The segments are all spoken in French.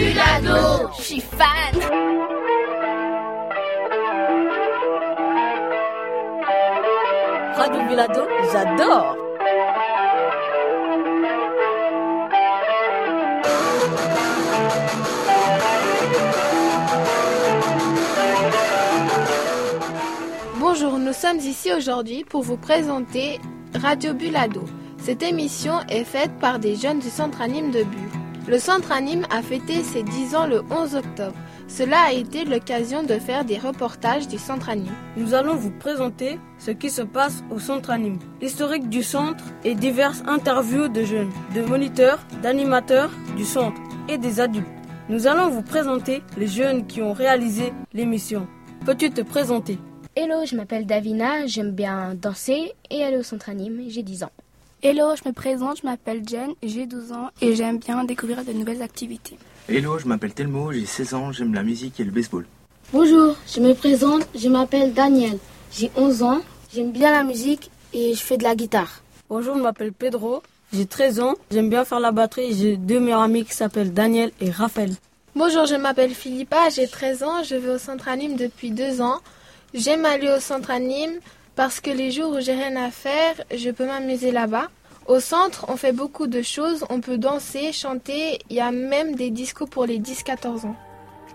Bulado, je suis fan. Radio Bulado, j'adore. Bonjour, nous sommes ici aujourd'hui pour vous présenter Radio Bulado. Cette émission est faite par des jeunes du Centre Anime de Bulle. Le Centre Anime a fêté ses 10 ans le 11 octobre. Cela a été l'occasion de faire des reportages du Centre Anime. Nous allons vous présenter ce qui se passe au Centre Anime, l'historique du centre et diverses interviews de jeunes, de moniteurs, d'animateurs du centre et des adultes. Nous allons vous présenter les jeunes qui ont réalisé l'émission. Peux-tu te présenter ? Hello, je m'appelle Davina, j'aime bien danser et aller au Centre Anime, j'ai 10 ans. Hello, je me présente, je m'appelle Jen, j'ai 12 ans et j'aime bien découvrir de nouvelles activités. Hello, je m'appelle Telmo, j'ai 16 ans, j'aime la musique et le baseball. Bonjour, je me présente, je m'appelle Daniel, j'ai 11 ans, j'aime bien la musique et je fais de la guitare. Bonjour, je m'appelle Pedro, j'ai 13 ans, j'aime bien faire la batterie et j'ai 2 meilleurs amis qui s'appellent Daniel et Raphaël. Bonjour, je m'appelle Philippa, j'ai 13 ans, je vais au Centre Anime depuis 2 ans. J'aime aller au Centre Anime parce que les jours où j'ai rien à faire, je peux m'amuser là-bas. Au centre, on fait beaucoup de choses, on peut danser, chanter, il y a même des discos pour les 10-14 ans.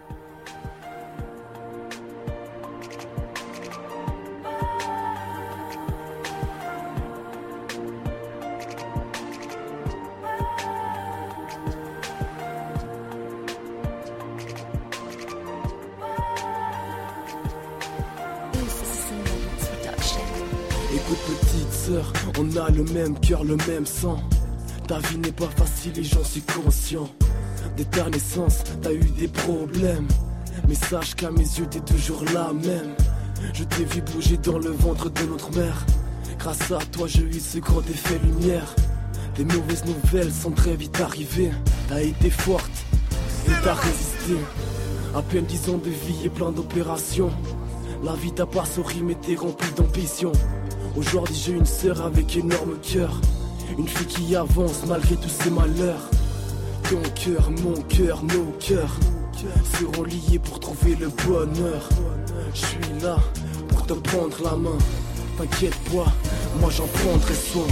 Écoute petite sœur, on a le même cœur, le même sang. Ta vie n'est pas facile et j'en suis conscient. Dès ta naissance, t'as eu des problèmes, mais sache qu'à mes yeux t'es toujours la même. Je t'ai vu bouger dans le ventre de notre mère. Grâce à toi j'ai eu ce grand effet lumière. Les mauvaises nouvelles sont très vite arrivées. T'as été forte et t'as résisté. À peine 10 ans de vie et plein d'opérations. La vie t'a pas souri mais t'es rempli d'ambition. Aujourd'hui j'ai une sœur avec énorme cœur. Une fille qui avance malgré tous ses malheurs. Ton cœur, mon cœur, nos cœurs seront liés pour trouver le bonheur. Je suis là pour te prendre la main. T'inquiète pas, moi j'en prendrai soin.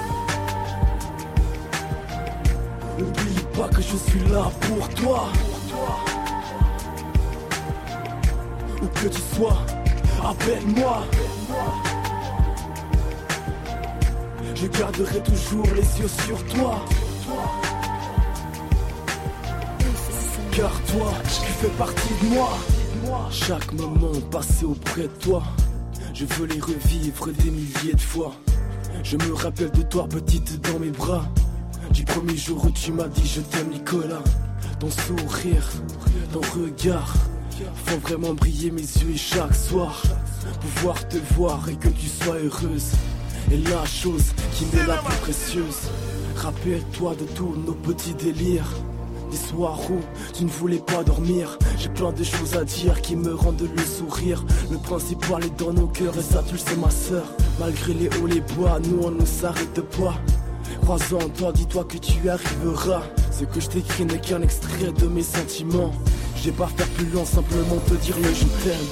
N'oublie pas que je suis là pour toi. Où que tu sois, appelle-moi. Je garderai toujours les yeux sur toi. Car toi, tu fais partie de moi. Chaque moment passé auprès de toi, je veux les revivre des milliers de fois. Je me rappelle de toi petite dans mes bras, du premier jour où tu m'as dit je t'aime Nicolas. Ton sourire, ton regard font vraiment briller mes yeux chaque soir. Pouvoir te voir et que tu sois heureuse est la chose qui m'est la plus précieuse. Rappelle-toi de tous nos petits délires, des soirs où tu ne voulais pas dormir. J'ai plein de choses à dire qui me rendent le sourire. Le principal est dans nos cœurs et ça tu le sais ma sœur. Malgré les hauts les bas, nous on ne s'arrête pas. Crois en toi, dis-toi que tu arriveras. Ce que je t'écris n'est qu'un extrait de mes sentiments. Je vais pas faire plus long, simplement te dire le je t'aime.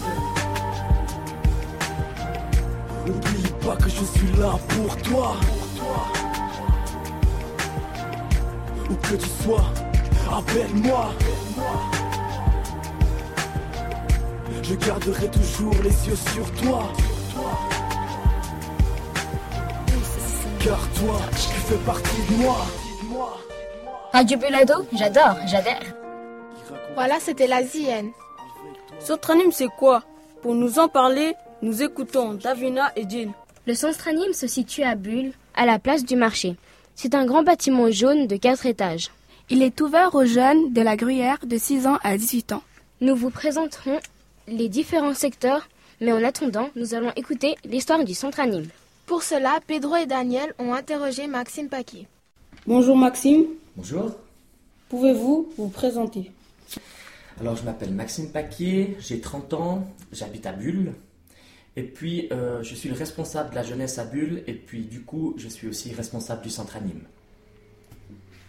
N'oublie pas que je suis là pour toi. Où que tu sois, appelle-moi. Je garderai toujours les yeux sur toi. Car toi, tu fais partie de moi. Radio Bulado, j'adhère. Voilà, c'était la ZN. Centre Anime c'est quoi ? Pour nous en parler, nous écoutons Davina et Jill. Le Centre Anime se situe à Bulle, à la place du marché. C'est un grand bâtiment jaune de 4 étages. Il est ouvert aux jeunes de la Gruyère de 6 ans à 18 ans. Nous vous présenterons les différents secteurs, mais en attendant, nous allons écouter l'histoire du Centre Anime. Pour cela, Pedro et Daniel ont interrogé Maxime Paquet. Bonjour Maxime. Bonjour. Pouvez-vous vous présenter ? Alors je m'appelle Maxime Paquet, j'ai 30 ans, j'habite à Bulle. Et puis je suis le responsable de la jeunesse à Bulle et puis du coup je suis aussi responsable du Centre Anime.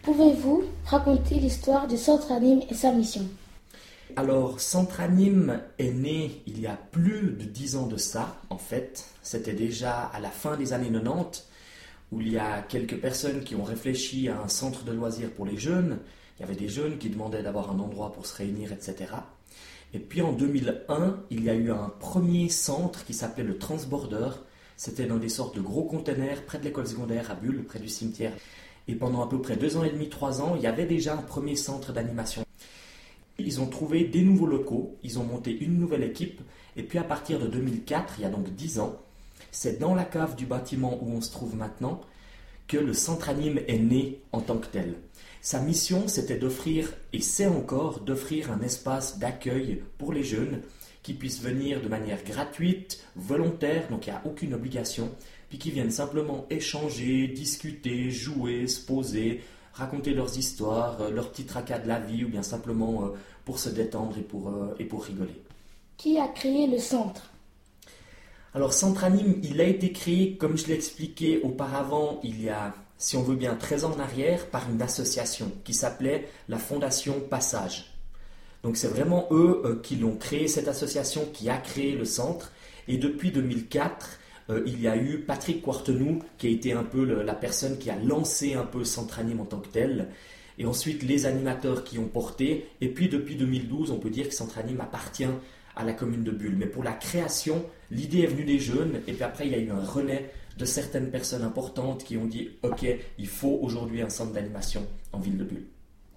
Pouvez-vous raconter l'histoire du Centre Anime et sa mission? Alors, Centre Anime est né il y a plus de 10 ans de ça, en fait. C'était déjà à la fin des années 90, où il y a quelques personnes qui ont réfléchi à un centre de loisirs pour les jeunes. Il y avait des jeunes qui demandaient d'avoir un endroit pour se réunir, etc. Et puis en 2001, il y a eu un premier centre qui s'appelait le Transborder. C'était dans des sortes de gros containers près de l'école secondaire à Bulle, près du cimetière. Et pendant à peu près 2 ans et demi, 3 ans, il y avait déjà un premier centre d'animation. Ils ont trouvé des nouveaux locaux, ils ont monté une nouvelle équipe, et puis à partir de 2004, il y a donc 10 ans, c'est dans la cave du bâtiment où on se trouve maintenant que le Centre Anime est né en tant que tel. Sa mission, c'était d'offrir, et c'est encore, d'offrir un espace d'accueil pour les jeunes qui puissent venir de manière gratuite, volontaire, donc il n'y a aucune obligation, puis qui viennent simplement échanger, discuter, jouer, se poser, raconter leurs histoires, leurs petits tracas de la vie, ou bien simplement pour se détendre et pour rigoler. Qui a créé le centre? Alors, Centre Anime, il a été créé, comme je l'ai expliqué auparavant, il y a, si on veut bien, 13 ans en arrière, par une association qui s'appelait la Fondation Passage. Donc, c'est vraiment eux qui l'ont créé, cette association qui a créé le centre. Et depuis 2004, il y a eu Patrick Quartenou, qui a été un peu la personne qui a lancé un peu Centre Anime en tant que tel. Et ensuite, les animateurs qui ont porté. Et puis, depuis 2012, on peut dire que Centre Anime appartient à la commune de Bulle. Mais pour la création, l'idée est venue des jeunes. Et puis après, il y a eu un relais de certaines personnes importantes qui ont dit « Ok, il faut aujourd'hui un centre d'animation en ville de Bulle ».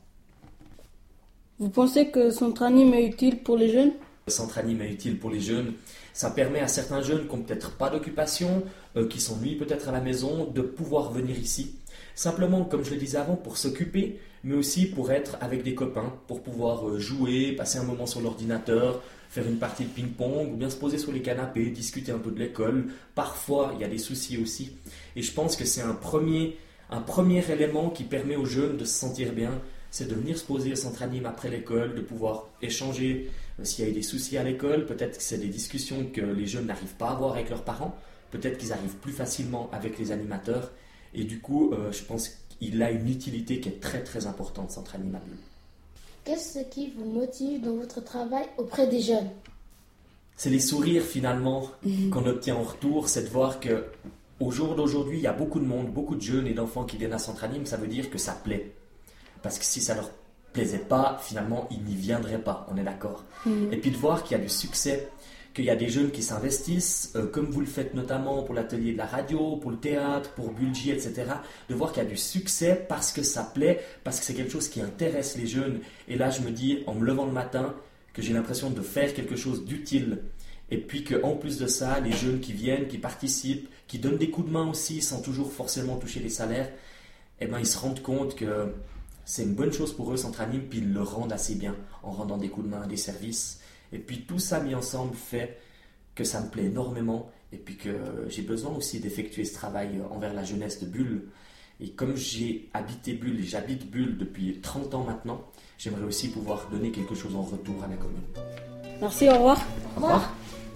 Vous pensez que Centre Anime est utile pour les jeunes? Le Centre Anime est utile pour les jeunes. Ça permet à certains jeunes qui n'ont peut-être pas d'occupation, qui s'ennuient peut-être à la maison, de pouvoir venir ici. Simplement, comme je le disais avant, pour s'occuper, mais aussi pour être avec des copains, pour pouvoir jouer, passer un moment sur l'ordinateur, faire une partie de ping-pong, ou bien se poser sur les canapés, discuter un peu de l'école. Parfois, il y a des soucis aussi. Et je pense que c'est un premier élément qui permet aux jeunes de se sentir bien, c'est de venir se poser au Centre Anime après l'école, de pouvoir échanger s'il y a eu des soucis à l'école. Peut-être que c'est des discussions que les jeunes n'arrivent pas à avoir avec leurs parents. Peut-être qu'ils arrivent plus facilement avec les animateurs. Et du coup, je pense qu'il a une utilité qui est très très importante, Centre Anime à Bulle. Qu'est-ce qui vous motive dans votre travail auprès des jeunes? C'est les sourires finalement qu'on obtient en retour. C'est de voir qu'au jour d'aujourd'hui, il y a beaucoup de monde, beaucoup de jeunes et d'enfants qui viennent à Centre Anime. Ça veut dire que ça plaît. Parce que si ça leur plaisait pas, finalement, ils n'y viendraient pas, on est d'accord. Et puis de voir qu'il y a du succès, qu'il y a des jeunes qui s'investissent, comme vous le faites notamment pour l'atelier de la radio, pour le théâtre, pour Bulgy, etc. De voir qu'il y a du succès parce que ça plaît, parce que c'est quelque chose qui intéresse les jeunes. Et là, je me dis, en me levant le matin, que j'ai l'impression de faire quelque chose d'utile. Et puis qu'en plus de ça, les jeunes qui viennent, qui participent, qui donnent des coups de main aussi, sans toujours forcément toucher les salaires, eh ben, ils se rendent compte que c'est une bonne chose pour eux, Centre Anime, puis ils le rendent assez bien en rendant des coups de main, des services. Et puis tout ça mis ensemble fait que ça me plaît énormément et puis que j'ai besoin aussi d'effectuer ce travail envers la jeunesse de Bulle. Et comme j'ai habité Bulle et j'habite Bulle depuis 30 ans maintenant, j'aimerais aussi pouvoir donner quelque chose en retour à la commune. Merci, au revoir. Au revoir.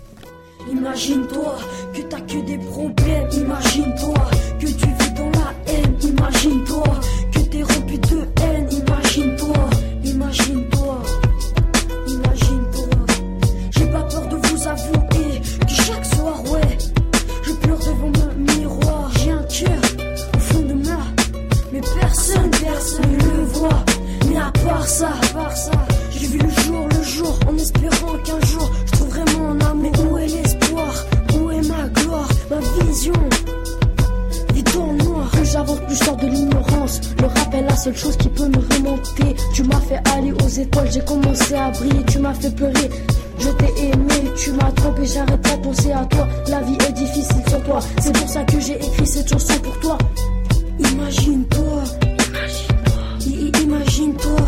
Imagine-toi que t'as que des problèmes. Imagine-toi que tu vis dans la haine. Imagine-toi que t'es rempli de haine. Imagine-toi, imagine-toi, imagine-toi. J'ai pas peur de vous avouer que chaque soir, ouais, je pleure devant mon miroir. J'ai un cœur au fond de moi, mais personne ne le voit. Mais à part ça, j'ai vu le jour en espérant qu'un jour je trouverai mon amour. Mais où est l'espoir? Où est ma gloire? Ma vision vit dans le noir. Plus j'avance, plus je sors de l'ignorance. Le rap est la seule chose qui peut me remonter. Tu m'as fait aller aux étoiles, j'ai commencé à briller. Tu m'as fait pleurer, je t'ai aimé. Tu m'as trompé, j'arrête pas de penser à toi. La vie est difficile sans toi, c'est pour ça que j'ai écrit cette chanson pour toi. Imagine-toi, imagine-toi,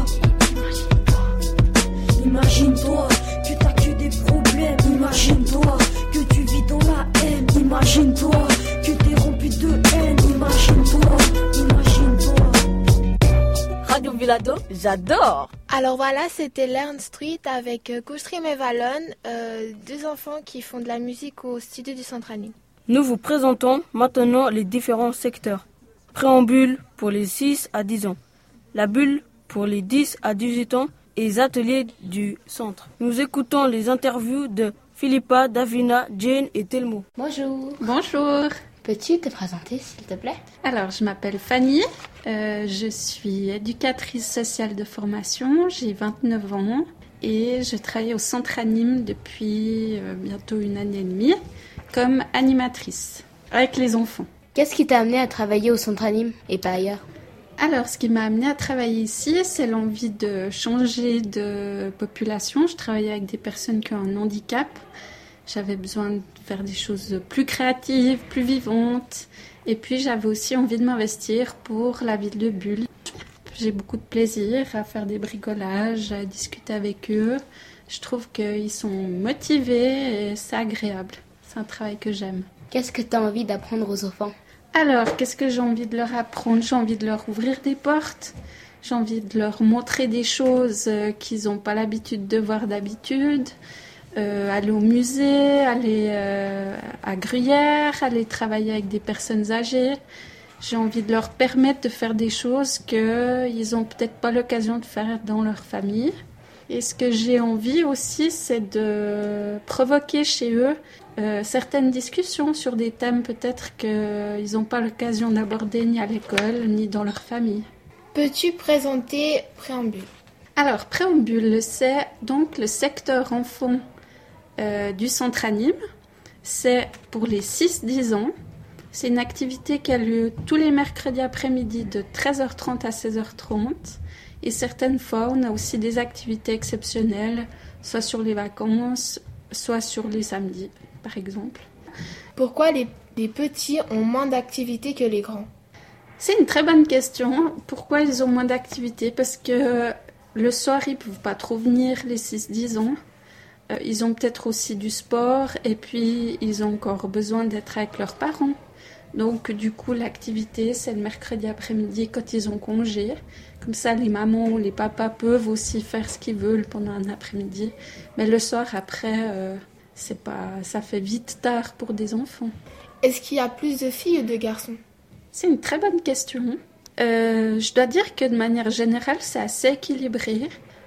imagine-toi que t'as que des problèmes. Imagine-toi que tu vis dans la haine. Imagine-toi que t'es rempli de haine. Imagine-toi, imagine-toi. Radio Villado, j'adore. Alors voilà, c'était Learn Street avec Koustrim et Valon, deux enfants qui font de la musique au studio du Centre Anime. Nous vous présentons maintenant les différents secteurs. Préambule pour les 6 à 10 ans. la bulle pour les 10 à 18 ans et les ateliers du centre. Nous écoutons les interviews de Philippa, Davina, Jane et Telmo. Bonjour. Bonjour. Peux-tu te présenter, s'il te plaît? Alors, je m'appelle Fanny, je suis éducatrice sociale de formation, j'ai 29 ans et je travaille au centre Anime depuis bientôt 1 année et demie comme animatrice avec les enfants. Qu'est-ce qui t'a amené à travailler au centre Anime et pas ailleurs? Alors, ce qui m'a amené à travailler ici, c'est l'envie de changer de population. Je travaillais avec des personnes qui ont un handicap. J'avais besoin de faire des choses plus créatives, plus vivantes. Et puis, j'avais aussi envie de m'investir pour la ville de Bulle. J'ai beaucoup de plaisir à faire des bricolages, à discuter avec eux. Je trouve qu'ils sont motivés et c'est agréable. C'est un travail que j'aime. Qu'est-ce que tu as envie d'apprendre aux enfants? Alors, qu'est-ce que j'ai envie de leur apprendre? J'ai envie de leur ouvrir des portes. J'ai envie de leur montrer des choses qu'ils n'ont pas l'habitude de voir d'habitude. Aller au musée, aller à Gruyère, aller travailler avec des personnes âgées. J'ai envie de leur permettre de faire des choses qu'ils n'ont peut-être pas l'occasion de faire dans leur famille. Et ce que j'ai envie aussi, c'est de provoquer chez eux certaines discussions sur des thèmes peut-être qu'ils n'ont pas l'occasion d'aborder ni à l'école, ni dans leur famille. Peux-tu présenter Préambule? Alors, Préambule, c'est donc le secteur enfant du centre Anime. C'est pour les 6-10 ans. C'est une activité qui a lieu tous les mercredis après-midi de 13h30 à 16h30. Et certaines fois, on a aussi des activités exceptionnelles, soit sur les vacances, soit sur les samedis, par exemple. Pourquoi les petits ont moins d'activités que les grands? C'est une très bonne question. Pourquoi ils ont moins d'activités? Parce que le soir, ils ne peuvent pas trop venir, les 6-10 ans. Ils ont peut-être aussi du sport et puis ils ont encore besoin d'être avec leurs parents. Donc du coup, l'activité, c'est le mercredi après-midi quand ils ont congé. Comme ça, les mamans ou les papas peuvent aussi faire ce qu'ils veulent pendant un après-midi. Mais le soir, après, ça fait vite tard pour des enfants. Est-ce qu'il y a plus de filles ou de garçons? C'est une très bonne question. Je dois dire que de manière générale, c'est assez équilibré.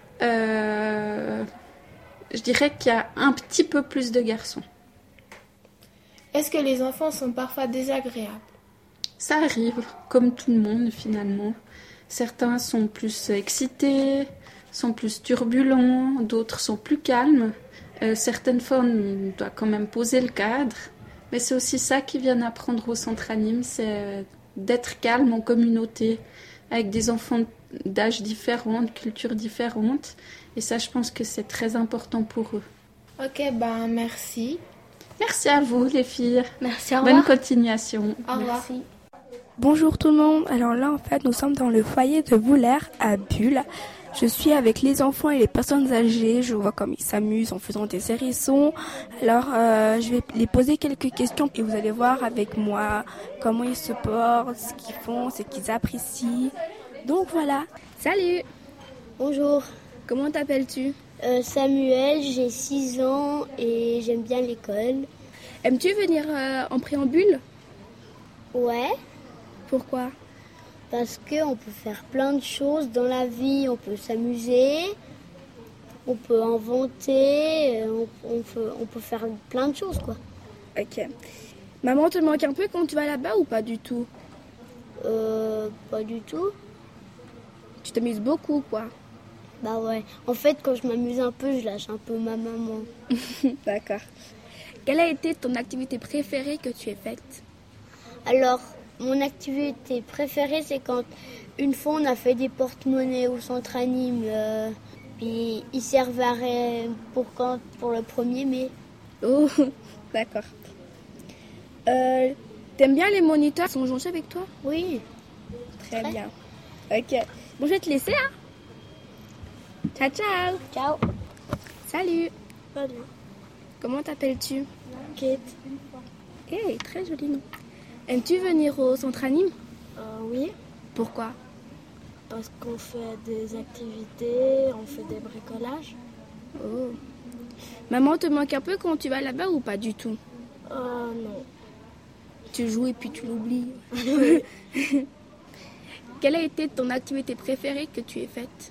Je dirais qu'il y a un petit peu plus de garçons. Est-ce que les enfants sont parfois désagréables? Ça arrive, comme tout le monde finalement. Certains sont plus excités, sont plus turbulents, d'autres sont plus calmes. Certaines fois, on doit quand même poser le cadre. Mais c'est aussi ça qu'ils viennent apprendre au centre Anime, c'est d'être calme en communauté, avec des enfants d'âges différents, de cultures différentes. Et ça, je pense que c'est très important pour eux. Ok, merci. Merci à vous, les filles. Merci, au revoir. Bonne continuation. Au revoir. Merci. Bonjour tout le monde. Alors là, en fait, nous sommes dans le foyer de Boulaire à Bulle. Je suis avec les enfants et les personnes âgées. Je vois comme ils s'amusent en faisant des hérissons. Alors, je vais les poser quelques questions et vous allez voir avec moi comment ils se portent, ce qu'ils font, ce qu'ils apprécient. Donc voilà. Salut. Bonjour. Comment t'appelles-tu? Samuel, j'ai 6 ans et j'aime bien l'école. Aimes-tu venir en préambule? Ouais. Pourquoi? Parce qu'on peut faire plein de choses dans la vie. On peut s'amuser, on peut inventer, on peut faire plein de choses, quoi. Ok. Maman te manque un peu quand tu vas là-bas ou pas du tout? Pas du tout. Tu t'amuses beaucoup, quoi. Bah ouais. En fait, quand je m'amuse un peu, je lâche un peu ma maman. D'accord. Quelle a été ton activité préférée que tu aies faite? Alors, mon activité préférée, c'est quand une fois on a fait des porte-monnaies au centre Anime. Puis ils servaient pour le 1er mai. Oh, d'accord. T'aimes bien les moniteurs qui sont gentils avec toi? Oui. Très bien. Ok. Bon, je vais te laisser, hein. Ciao, ciao. Ciao. Salut. Salut. Comment t'appelles-tu? Kate. Hey, très joli nom. Aimes-tu venir au centre Anime? Oui. Pourquoi? Parce qu'on fait des activités, on fait des bricolages. Oh. Maman te manque un peu quand tu vas là-bas ou pas du tout? Non. Tu joues et puis tu l'oublies. Quelle a été ton activité préférée que tu aies faite?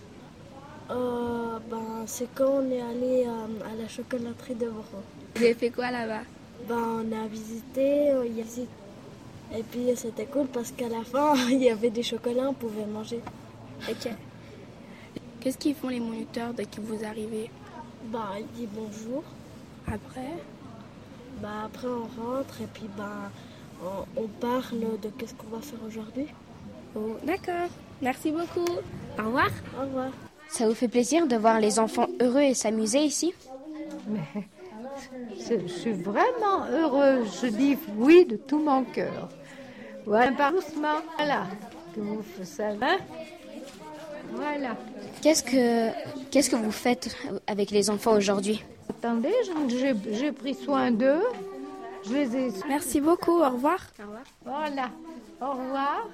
C'est quand on est allé à la chocolaterie de Voran. Vous avez fait quoi là-bas? On a visité, et puis c'était cool parce qu'à la fin, il y avait des chocolats, on pouvait manger. Ok. Qu'est-ce qu'ils font les moniteurs dès que vous arrivez? Ils disent bonjour. Après? Après on rentre et puis on parle de qu'est-ce qu'on va faire aujourd'hui. Oh, d'accord. Merci beaucoup. Au revoir. Au revoir. Ça vous fait plaisir de voir les enfants heureux et s'amuser ici? Mais je suis vraiment heureuse. Je dis oui de tout mon cœur. Voilà, par doucement. Voilà. Que vous faites ça, hein? Voilà. Qu'est-ce que vous faites avec les enfants aujourd'hui? Attendez, j'ai pris soin d'eux. Je les ai... Merci beaucoup. Au revoir. Au revoir. Voilà. Au revoir.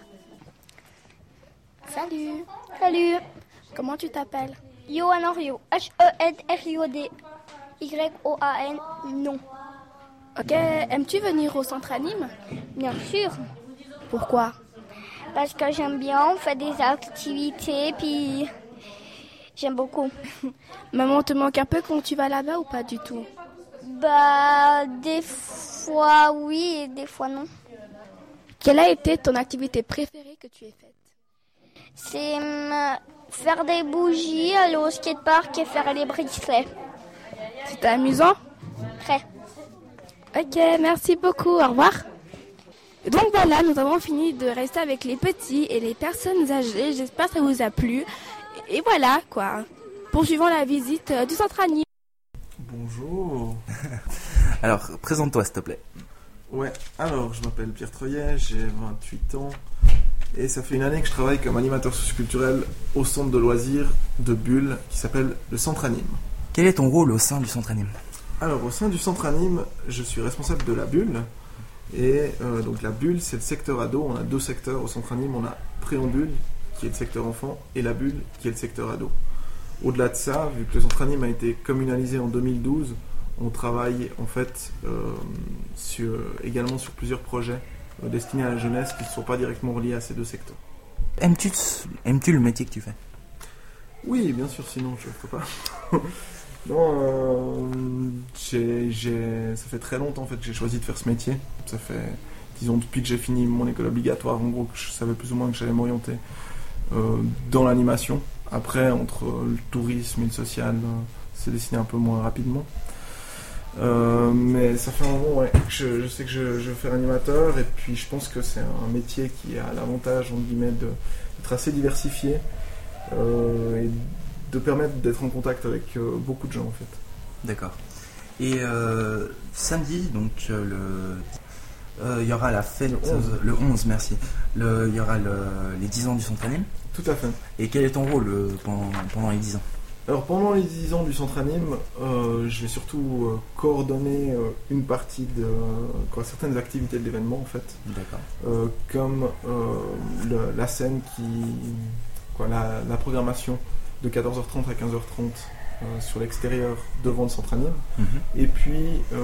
Salut. Salut. Comment tu t'appelles? Yohan Rio. Henriod. Yoan. Non. Ok. Aimes-tu venir au centre anime? Bien sûr. Pourquoi? Parce que j'aime bien, on fait des activités, puis j'aime beaucoup. Maman te manque un peu quand tu vas là-bas ou pas du tout? Des fois oui et des fois non. Quelle a été ton activité préférée que tu aies faite? C'est faire des bougies, aller au skatepark et faire les bracelets. C'était amusant? Très. Ok, merci beaucoup, au revoir. Donc voilà, nous avons fini de rester avec les petits et les personnes âgées. J'espère que ça vous a plu. Et voilà, quoi. Poursuivons la visite du centre anime. Bonjour. Alors, présente-toi, s'il te plaît. Ouais, alors, je m'appelle Pierre Troyet, j'ai 28 ans. Et ça fait une année que je travaille comme animateur socioculturel au centre de loisirs de Bulle qui s'appelle le Centre Anime. Quel est ton rôle au sein du Centre Anime? Alors, au sein du Centre Anime, je suis responsable de la Bulle. Et donc la Bulle, c'est le secteur ado. On a 2 secteurs au Centre Anime. On a Préambule, qui est le secteur enfant, et la Bulle, qui est le secteur ado. Au-delà de ça, vu que le Centre Anime a été communalisé en 2012, on travaille en fait également sur plusieurs projets destinés à la jeunesse qui ne sont pas directement reliés à ces 2 secteurs. Aimes-tu le métier que tu fais? Oui, bien sûr, sinon je ne le ferais pas. Non, ça fait très longtemps en fait que j'ai choisi de faire ce métier. Ça fait, disons, depuis que j'ai fini mon école obligatoire, en gros, que je savais plus ou moins que j'allais m'orienter dans l'animation. Après, entre le tourisme et le social, c'est dessiné un peu moins rapidement. Mais ça fait un moment que je sais que je veux faire animateur, et puis je pense que c'est un métier qui a l'avantage, entre guillemets, d'être assez diversifié et de permettre d'être en contact avec beaucoup de gens en fait. D'accord. Et samedi, donc il y aura la fête, le 11, merci. Il y aura les 10 ans du Centre Anime. Tout à fait. Et quel est ton rôle pendant les 10 ans? Alors pendant les 10 ans du Centre Anime, je vais surtout coordonner une partie de certaines activités de l'événement en fait. D'accord. Comme la scène la programmation de 14h30 à 15h30 sur l'extérieur devant le Centre Anime. Et puis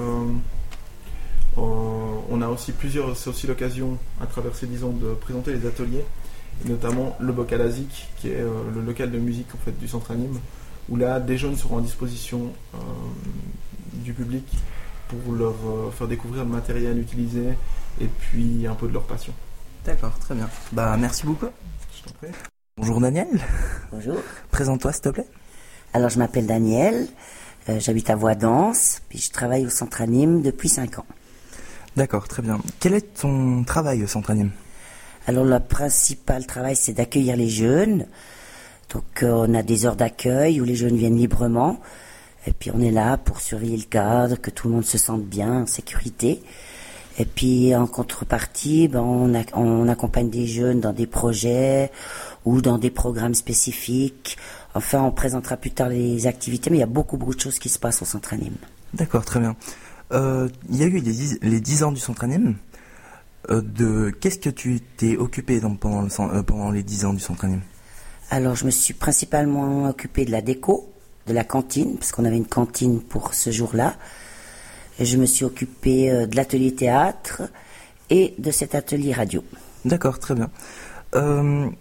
on a aussi c'est aussi l'occasion à travers ces 10 ans de présenter les ateliers, et notamment le Bocal Azik qui est le local de musique en fait du Centre Anime, où là des jeunes seront à disposition du public pour leur faire découvrir le matériel utilisé et puis un peu de leur passion. D'accord, très bien. Merci beaucoup. Je t'en prie. Bonjour Daniel. Bonjour. Présente-toi s'il te plaît. Alors je m'appelle Daniel, j'habite à Voidance, puis je travaille au Centre Anime depuis 5 ans. D'accord, très bien. Quel est ton travail au Centre Anime? Alors le principal travail c'est d'accueillir les jeunes. Donc on a des heures d'accueil où les jeunes viennent librement, et puis on est là pour surveiller le cadre, que tout le monde se sente bien, en sécurité. Et puis en contrepartie, on accompagne des jeunes dans des projets ou dans des programmes spécifiques. Enfin, on présentera plus tard les activités, mais il y a beaucoup de choses qui se passent au Centre Anime. D'accord, très bien. Il y a eu les 10 ans du Centre Anime. Qu'est-ce que tu t'es occupé pendant les 10 ans du Centre Anime? Alors, je me suis principalement occupée de la déco, de la cantine, parce qu'on avait une cantine pour ce jour-là. Et je me suis occupée de l'atelier théâtre et de cet atelier radio. D'accord, très bien.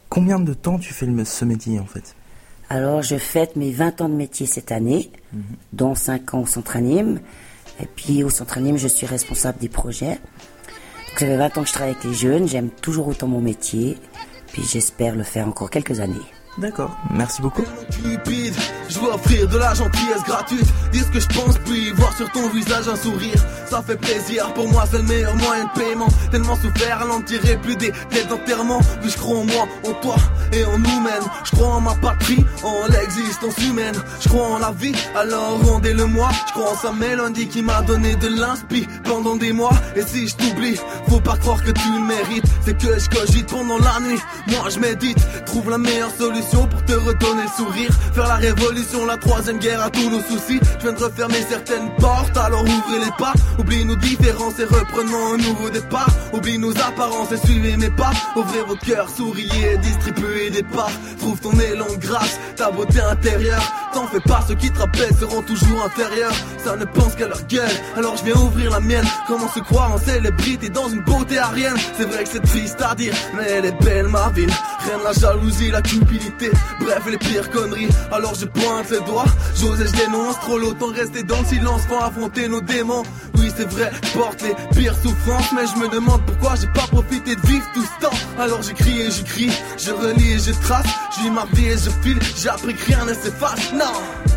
Combien de temps tu fais ce métier en fait? Alors, je fête mes 20 ans de métier cette année, dont 5 ans au Centre Anime. Et puis, au Centre Anime, je suis responsable des projets. Donc, ça fait 20 ans que je travaille avec les jeunes. J'aime toujours autant mon métier. Puis, j'espère le faire encore quelques années. D'accord, merci beaucoup. Cupide, je veux offrir de la gentillesse gratuite. Dire ce que je pense, puis voir sur ton visage un sourire. Ça fait plaisir, pour moi c'est le meilleur moyen de paiement. Tellement souffert, à n'en tirer plus des dettes d'enterrement. Puis je crois en moi, en toi et en nous-mêmes. Je crois en ma patrie, en l'existence humaine. Je crois en la vie, alors rendez-le-moi. Je crois en sa mélodie qui m'a donné de l'inspi pendant des mois. Et si je t'oublie, faut pas croire que tu le mérites. C'est que je cogite pendant la nuit, moi je médite. Trouve la meilleure solution pour te redonner le sourire. Faire la révolution, la troisième guerre à tous nos soucis. Je viens de refermer certaines portes, alors ouvrez les pas. Oublie nos différences et reprenons un nouveau départ. Oublie nos apparences et suivez mes pas. Ouvrez vos cœurs, souriez, distribuez des parts. Trouve ton élan de grâce, ta beauté intérieure. T'en fais pas, ceux qui te rappellent seront toujours inférieurs. Ça ne pense qu'à leur gueule, alors je viens ouvrir la mienne. Comment se croire en célébrité dans une beauté arienne? C'est vrai que c'est triste à dire, mais elle est belle ma ville. Rien de la jalousie, la cupidité, bref les pires conneries. Alors je pointe les doigts, j'ose et je dénonce. Trop longtemps rester dans le silence, faut affronter nos démons. Oui c'est vrai, je porte les pires souffrances, mais je me demande pourquoi j'ai pas profité de vivre tout ce temps. Alors j'écris et j'écris, je relis et je trace. Je vis ma vie et je file, j'ai appris que rien ne s'efface, non.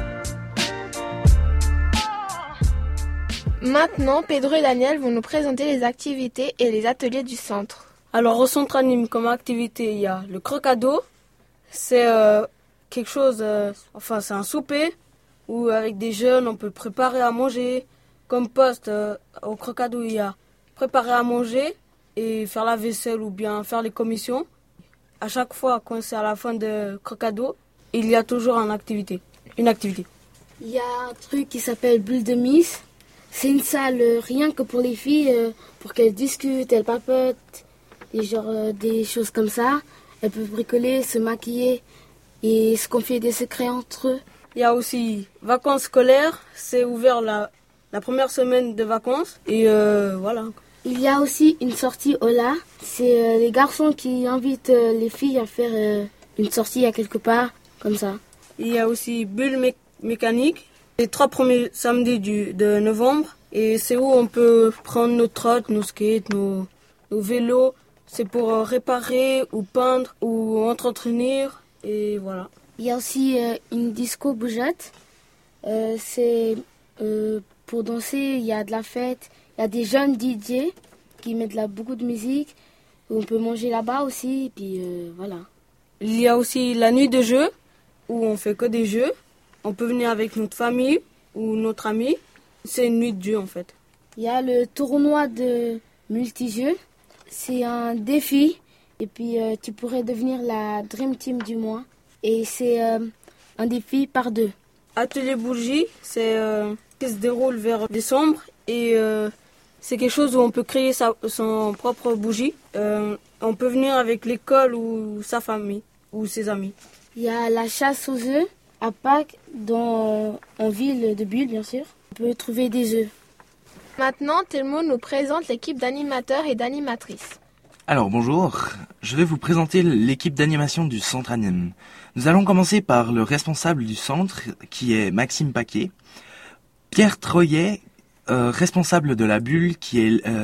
Maintenant, Pedro et Daniel vont nous présenter les activités et les ateliers du centre. Alors au centre anime comme activité, il y a le croc à dos. C'est quelque chose, c'est un souper où avec des jeunes on peut préparer à manger. Comme poste au croc à dos, il y a préparer à manger et faire la vaisselle ou bien faire les commissions. À chaque fois quand c'est à la fin de croc à dos, il y a toujours une activité. Il y a un truc qui s'appelle Bulle de Miss. C'est une salle rien que pour les filles, pour qu'elles discutent, elles papotent, et des choses comme ça. Elles peuvent bricoler, se maquiller et se confier des secrets entre eux. Il y a aussi vacances scolaires, c'est ouvert la première semaine de vacances et voilà. Il y a aussi une sortie Ola, c'est les garçons qui invitent les filles à faire une sortie à quelque part, comme ça. Il y a aussi Bulle mécanique, les 3 premiers samedis de novembre et c'est où on peut prendre nos trottes, nos skates, nos vélos. C'est pour réparer ou peindre ou entretenir et voilà. Il y a aussi une disco bougeotte. C'est pour danser, il y a de la fête. Il y a des jeunes DJ qui mettent beaucoup de musique. On peut manger là-bas aussi, et puis voilà. Il y a aussi la nuit de jeux où on fait que des jeux. On peut venir avec notre famille ou notre ami. C'est une nuit de jeux en fait. Il y a le tournoi de multijeux. C'est un défi et puis tu pourrais devenir la Dream Team du mois. Et c'est un défi par 2. Atelier bougie, c'est qui se déroule vers décembre et c'est quelque chose où on peut créer son propre bougie. On peut venir avec l'école ou sa famille ou ses amis. Il y a la chasse aux œufs à Pâques en ville de Bulle bien sûr. On peut trouver des œufs. Maintenant, Telmo nous présente l'équipe d'animateurs et d'animatrices. Alors bonjour, je vais vous présenter l'équipe d'animation du centre Anime. Nous allons commencer par le responsable du centre qui est Maxime Paquet, Pierre Troyet, responsable de la bulle qui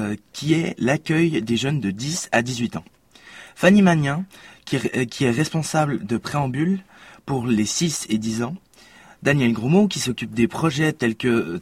est l'accueil des jeunes de 10 à 18 ans, Fanny Magnin qui est responsable de préambule pour les 6 et 10 ans, Daniel Gromeau qui s'occupe des projets tels que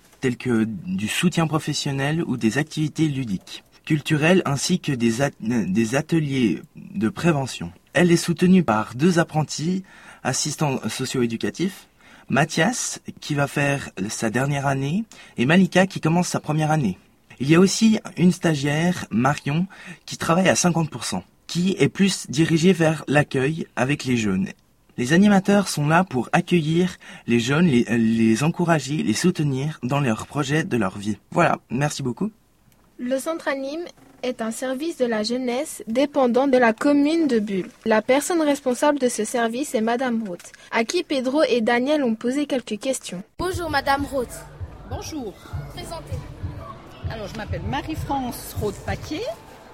du soutien professionnel ou des activités ludiques, culturelles ainsi que des ateliers de prévention. Elle est soutenue par 2 apprentis assistants socio-éducatifs, Mathias qui va faire sa dernière année et Malika qui commence sa première année. Il y a aussi une stagiaire, Marion, qui travaille à 50%, qui est plus dirigée vers l'accueil avec les jeunes. Les animateurs sont là pour accueillir les jeunes, les encourager, les soutenir dans leurs projets de leur vie. Voilà, merci beaucoup. Le centre Anime est un service de la jeunesse dépendant de la commune de Bulle. La personne responsable de ce service est Madame Roth, à qui Pedro et Daniel ont posé quelques questions. Bonjour Madame Roth. Bonjour. Présentez. Alors je m'appelle Marie-France Roth-Paquet.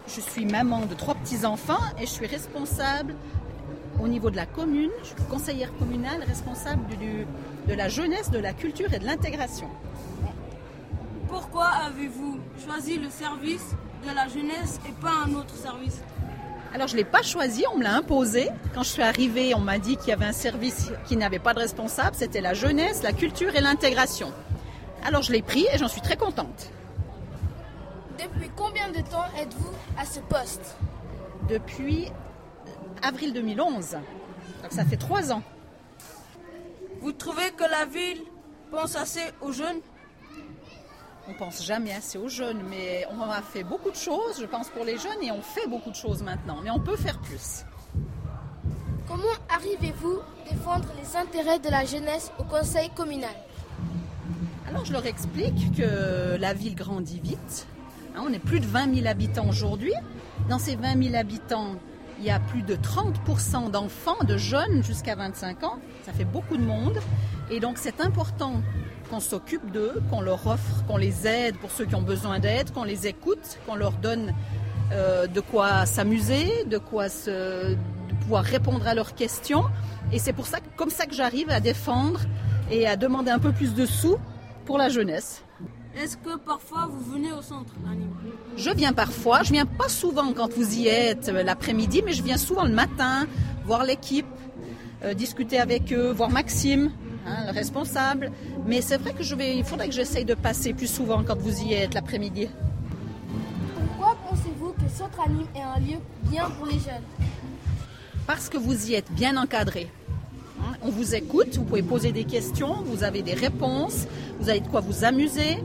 Je suis maman de 3 petits-enfants et je suis responsable au niveau de la commune. Je suis conseillère communale responsable de la jeunesse, de la culture et de l'intégration. Pourquoi avez-vous choisi le service de la jeunesse et pas un autre service? Alors je ne l'ai pas choisi, on me l'a imposé. Quand je suis arrivée, on m'a dit qu'il y avait un service qui n'avait pas de responsable, c'était la jeunesse, la culture et l'intégration. Alors je l'ai pris et j'en suis très contente. Depuis combien de temps êtes-vous à ce poste? Depuis avril 2011, donc ça fait 3 ans. Vous trouvez que la ville pense assez aux jeunes? On ne pense jamais assez aux jeunes, mais on a fait beaucoup de choses, je pense, pour les jeunes et on fait beaucoup de choses maintenant, mais on peut faire plus. Comment arrivez-vous à défendre les intérêts de la jeunesse au conseil communal? Alors je leur explique que la ville grandit vite. On est plus de 20 000 habitants aujourd'hui. Dans ces 20 000 habitants, il y a plus de 30% d'enfants, de jeunes jusqu'à 25 ans. Ça fait beaucoup de monde. Et donc c'est important qu'on s'occupe d'eux, qu'on leur offre, qu'on les aide pour ceux qui ont besoin d'aide, qu'on les écoute, qu'on leur donne de quoi s'amuser, de pouvoir répondre à leurs questions. Et c'est comme ça que j'arrive à défendre et à demander un peu plus de sous pour la jeunesse. Est-ce que parfois vous venez au centre, Nîmes? Je viens parfois, je viens pas souvent quand vous y êtes l'après-midi, mais je viens souvent le matin, voir l'équipe, discuter avec eux, voir Maxime, le responsable. Mais c'est vrai il faudrait que j'essaye de passer plus souvent quand vous y êtes l'après-midi. Pourquoi pensez-vous que Centre Nîmes est un lieu bien pour les jeunes? Parce que vous y êtes bien encadré. On vous écoute, vous pouvez poser des questions, vous avez des réponses, vous avez de quoi vous amuser.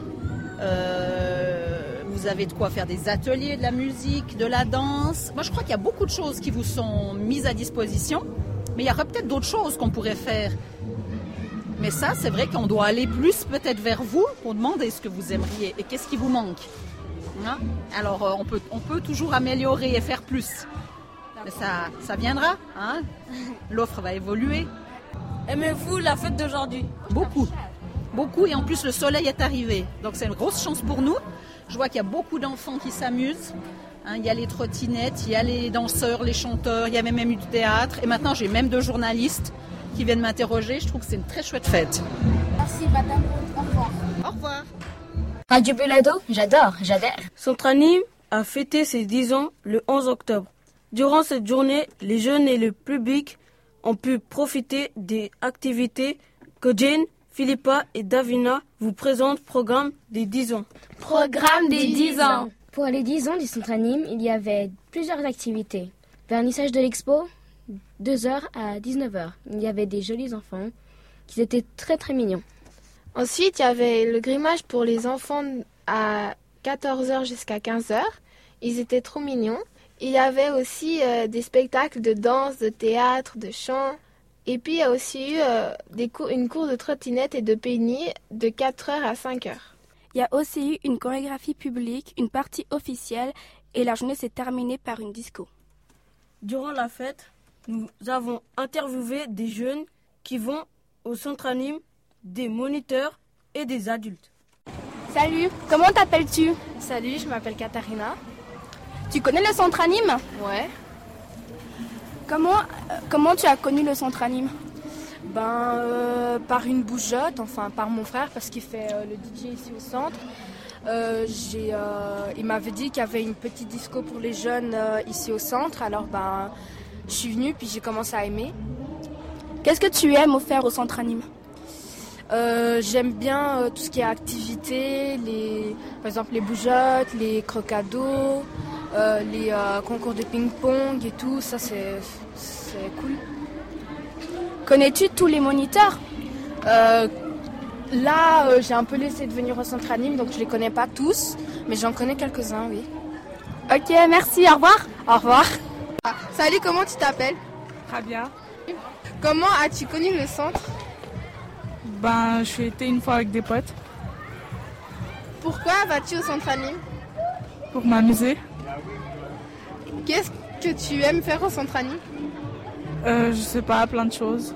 Vous avez de quoi faire des ateliers, de la musique, de la danse. Moi, je crois qu'il y a beaucoup de choses qui vous sont mises à disposition, mais il y aurait peut-être d'autres choses qu'on pourrait faire. Mais ça, c'est vrai qu'on doit aller plus peut-être vers vous pour demander ce que vous aimeriez et qu'est-ce qui vous manque. Alors, on peut toujours améliorer et faire plus. Mais ça viendra. L'offre va évoluer. Aimez-vous la fête d'aujourd'hui? Beaucoup. Beaucoup, et en plus le soleil est arrivé. Donc c'est une grosse chance pour nous. Je vois qu'il y a beaucoup d'enfants qui s'amusent. Il y a les trottinettes, il y a les danseurs, les chanteurs, il y avait même eu du théâtre. Et maintenant j'ai même 2 journalistes qui viennent m'interroger. Je trouve que c'est une très chouette fête. Merci madame, au revoir. Au revoir. Radio Pelado, j'adore. Centre Nîmes a fêté ses 10 ans le 11 octobre. Durant cette journée, les jeunes et le public ont pu profiter des activités que Jane, Philippa et Davina vous présentent. Programme des 10 ans. Programme des 10 ans. Pour les 10 ans du Centre Nîmes, il y avait plusieurs activités. Vernissage de l'expo, 2h à 19h. Il y avait des jolis enfants qui étaient très très mignons. Ensuite, il y avait le grimage pour les enfants à 14h jusqu'à 15h. Ils étaient trop mignons. Il y avait aussi des spectacles de danse, de théâtre, de chant. Et puis, il y a aussi eu une course de trottinette et de penny de 4h à 5h. Il y a aussi eu une chorégraphie publique, une partie officielle et la journée s'est terminée par une disco. Durant la fête, nous avons interviewé des jeunes qui vont au Centre Nîmes, des moniteurs et des adultes. Salut, comment t'appelles-tu? Salut, je m'appelle Katharina. Tu connais le Centre Nîmes? Ouais. Comment tu as connu le Centre Nîmes? Par une bougeotte, enfin par mon frère parce qu'il fait le DJ ici au centre. Il m'avait dit qu'il y avait une petite disco pour les jeunes ici au centre. Alors je suis venue puis j'ai commencé à aimer. Qu'est-ce que tu aimes faire au Centre Nîmes? J'aime bien tout ce qui est activité, par exemple les bougeottes, les crocados, les concours de ping-pong et tout, ça c'est cool. Connais-tu tous les moniteurs? J'ai un peu laissé de venir au Centre Nîmes, donc je les connais pas tous, mais j'en connais quelques-uns, oui. Ok, merci, au revoir. Au revoir. Salut, comment tu t'appelles? Rabia. Comment as-tu connu le centre? Je suis été une fois avec des potes. Pourquoi vas-tu au Centre Nîmes? Pour m'amuser. Qu'est-ce que tu aimes faire au Centre Nîmes? Je sais pas, plein de choses.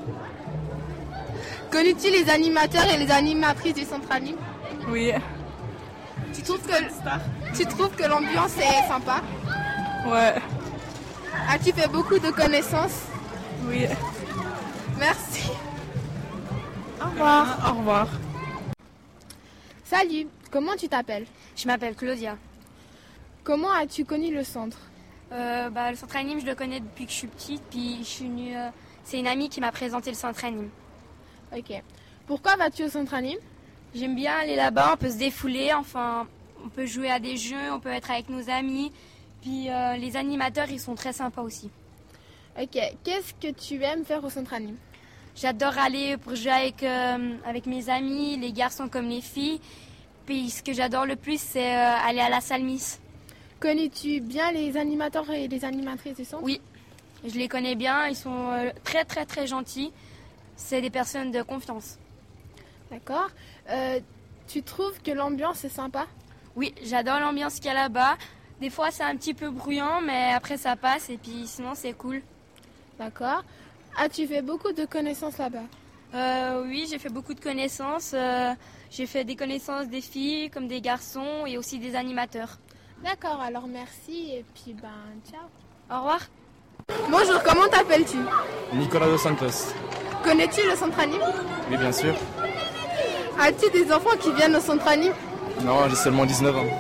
Connais-tu les animateurs et les animatrices du Centre Nîmes? Oui. Tu trouves que l'ambiance est sympa? Ouais. As-tu fait beaucoup de connaissances? Oui. Merci. Au revoir. Au revoir. Salut, comment tu t'appelles? Je m'appelle Claudia. Comment as-tu connu le centre? Le centre anime, je le connais depuis que je suis petite, puis je suis venue, c'est une amie qui m'a présenté le centre anime. Ok. Pourquoi vas-tu au centre anime? J'aime bien aller là-bas, on peut se défouler, enfin, on peut jouer à des jeux, on peut être avec nos amis, puis les animateurs, ils sont très sympas aussi. Ok. Qu'est-ce que tu aimes faire au centre anime? J'adore aller pour jouer avec mes amis, les garçons comme les filles. Puis ce que j'adore le plus, c'est aller à la salle Miss. Connais-tu bien les animateurs et les animatrices du centre? Oui, je les connais bien. Ils sont très très très gentils. C'est des personnes de confiance. D'accord. Tu trouves que l'ambiance est sympa? Oui, j'adore l'ambiance qu'il y a là-bas. Des fois, c'est un petit peu bruyant, mais après ça passe. Et puis sinon, c'est cool. D'accord. As-tu fait beaucoup de connaissances là-bas? Oui, j'ai fait beaucoup de connaissances. J'ai fait des connaissances des filles comme des garçons et aussi des animateurs. D'accord, alors merci et puis ciao. Au revoir. Bonjour, comment t'appelles-tu? Nicolas Dos Santos. Connais-tu le centre anime? Oui, bien sûr. As-tu des enfants qui viennent au centre anime? Non, j'ai seulement 19 ans.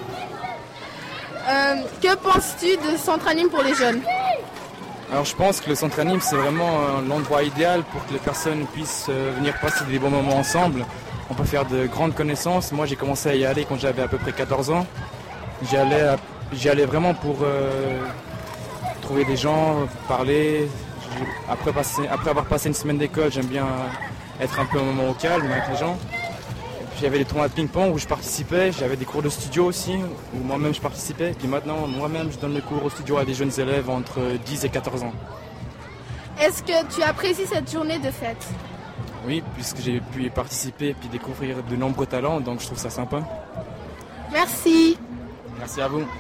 Que penses-tu de centre anime pour les jeunes? Alors je pense que le centre anime c'est vraiment l'endroit idéal pour que les personnes puissent venir passer des bons moments ensemble. On peut faire de grandes connaissances. Moi j'ai commencé à y aller quand j'avais à peu près 14 ans. J'y allais vraiment pour trouver des gens, parler. Après avoir passé une semaine d'école, j'aime bien être un peu un moment au calme avec les gens. Puis il y avait des tournois de ping-pong où je participais, j'avais des cours de studio aussi, où moi-même je participais. Puis maintenant, moi-même, je donne le cours au studio à des jeunes élèves entre 10 et 14 ans. Est-ce que tu apprécies cette journée de fête? Oui, puisque j'ai pu y participer et puis découvrir de nombreux talents, donc je trouve ça sympa. Merci. Merci à vous.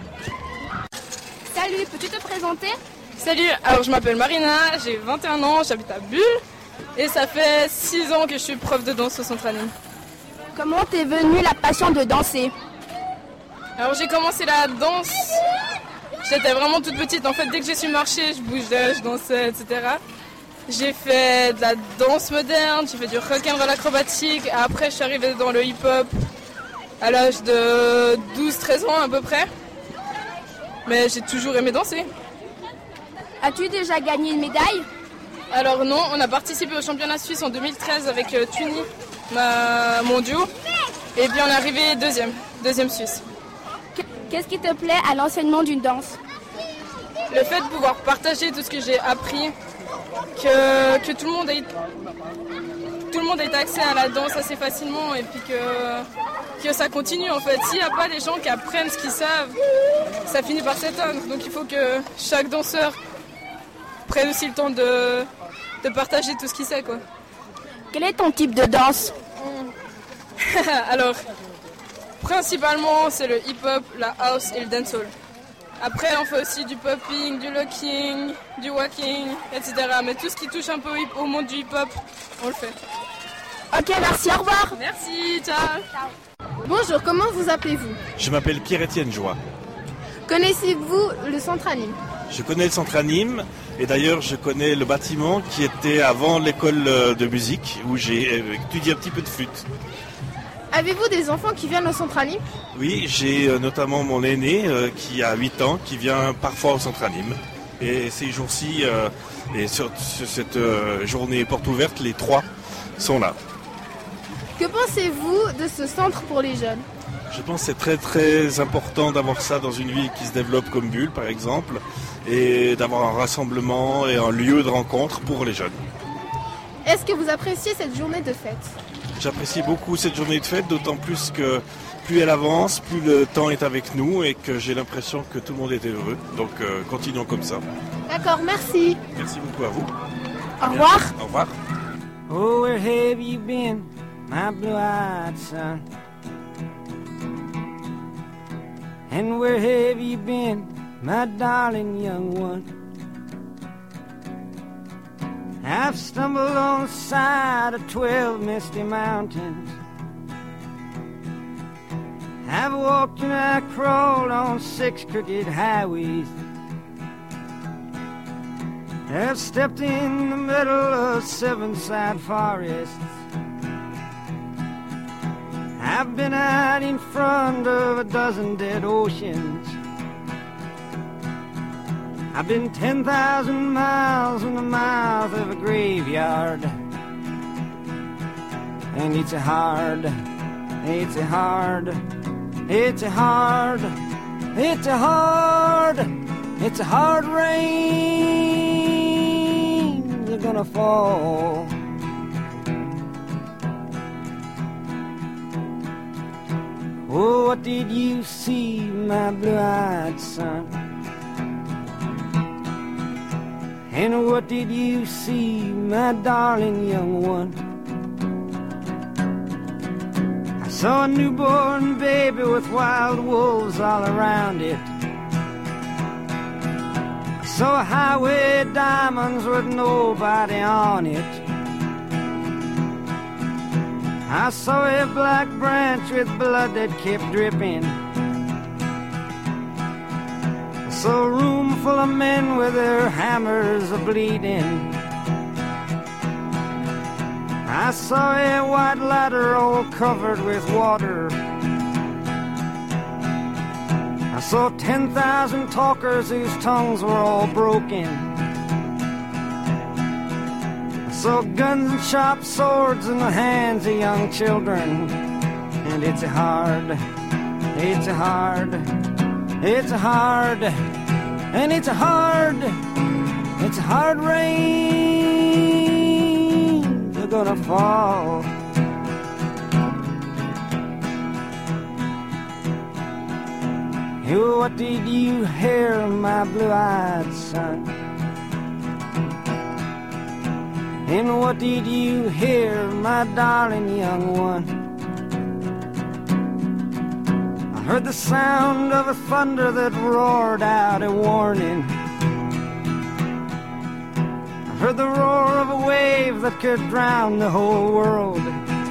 Salut, peux-tu te présenter? Salut, alors je m'appelle Marina, j'ai 21 ans, j'habite à Bulle et ça fait 6 ans que je suis prof de danse au centre anime. Comment t'es venue la passion de danser? Alors j'ai commencé la danse, j'étais vraiment toute petite. En fait, dès que j'ai su marcher, je bougeais, je dansais, etc. J'ai fait de la danse moderne, j'ai fait du rock'n'roll acrobatique. Après, je suis arrivée dans le hip-hop à l'âge de 12-13 ans à peu près. Mais j'ai toujours aimé danser. As-tu déjà gagné une médaille? Alors non, on a participé au championnat suisse en 2013 avec Tuni, mon duo. Et puis on est arrivé deuxième Suisse. Qu'est-ce qui te plaît à l'enseignement d'une danse? Le fait de pouvoir partager tout ce que j'ai appris, que tout le monde ait accès à la danse assez facilement et puis que ça continue en fait. S'il n'y a pas des gens qui apprennent ce qu'ils savent, ça finit par s'éteindre. Donc il faut que chaque danseur prenne aussi le temps de partager tout ce qu'il sait, quoi. Quel est ton type de danse? Alors, principalement c'est le hip-hop, la house et le dancehall. Après on fait aussi du popping, du locking, du walking, etc. Mais tout ce qui touche un peu au monde du hip-hop, on le fait. Ok, merci, au revoir. Merci, ciao. Bonjour, comment vous appelez-vous? Je m'appelle Pierre-Étienne Joie. Connaissez-vous le centre anime? Je connais le centre anime et d'ailleurs je connais le bâtiment qui était avant l'école de musique où j'ai étudié un petit peu de flûte. Avez-vous des enfants qui viennent au centre anime? Oui, j'ai notamment mon aîné qui a 8 ans qui vient parfois au centre anime. Et ces jours-ci, et sur cette journée porte ouverte, les 3 sont là. Que pensez-vous de ce centre pour les jeunes? Je pense que c'est très très important d'avoir ça dans une ville qui se développe comme Bulle par exemple et d'avoir un rassemblement et un lieu de rencontre pour les jeunes. Est-ce que vous appréciez cette journée de fête? J'apprécie beaucoup cette journée de fête, d'autant plus que plus elle avance, plus le temps est avec nous et que j'ai l'impression que tout le monde est heureux. Donc continuons comme ça. D'accord, merci. Merci beaucoup à vous. Au revoir. Au revoir. Oh, where have you been, my blue-eyed son? And where have you been, my darling young one? I've stumbled on the side of 12 misty mountains. I've walked and I crawled on 6 crooked highways. I've stepped in the middle of 7 sad forests. I've been out in front of a dozen dead oceans. I've been 10,000 miles in the mouth of a graveyard. And it's a hard, it's a hard, it's a hard, it's a hard, it's a hard rain they're gonna fall. Oh, what did you see, my blue-eyed son? And what did you see, my darling young one? I saw a newborn baby with wild wolves all around it. I saw a highway of diamonds with nobody on it. I saw a black branch with blood that kept dripping. I saw a room full of men with their hammers a-bleeding. I saw a white ladder all covered with water. I saw 10,000 talkers whose tongues were all broken. I saw guns and sharp swords in the hands of young children. And it's a hard, it's a hard, it's a hard, and it's a hard, it's a hard rain they're gonna fall. What did you hear, my blue-eyed son? And what did you hear, my darling young one? I heard the sound of a thunder that roared out a warning. I heard the roar of a wave that could drown the whole world.